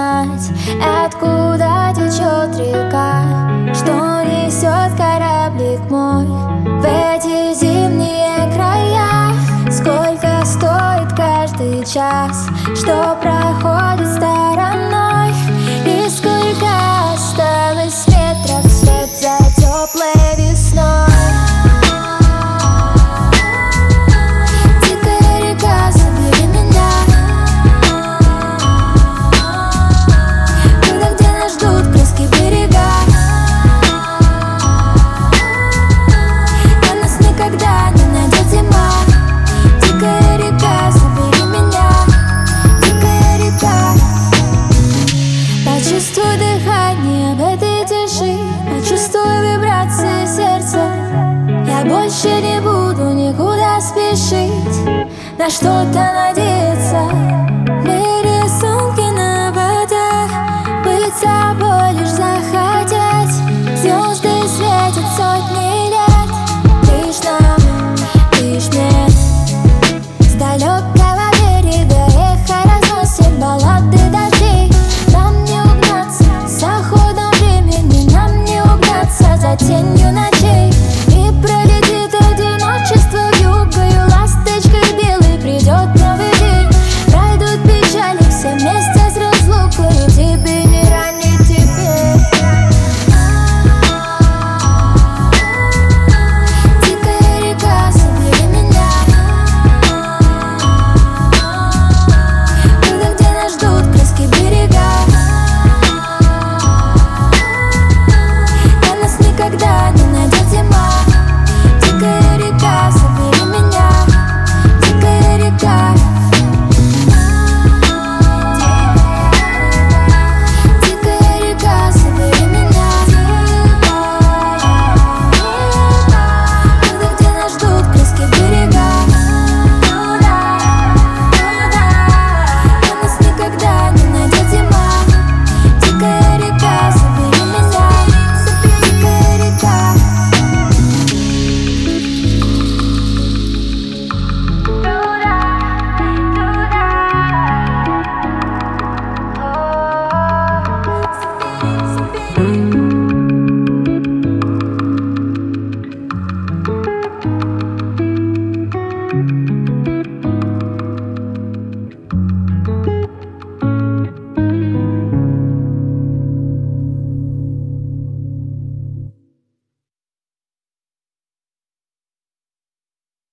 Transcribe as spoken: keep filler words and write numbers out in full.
узнать, откуда течет река, что несет кораблик мой в эти зимние края. Сколько стоит каждый час, что проходит стороной, и сколько осталось метров вслед за теплой весной. Почувствуй дыхание в этой тиши, почувствуй вибрации сердца. Я больше не буду никуда спешить, на что-то надеяться. Мы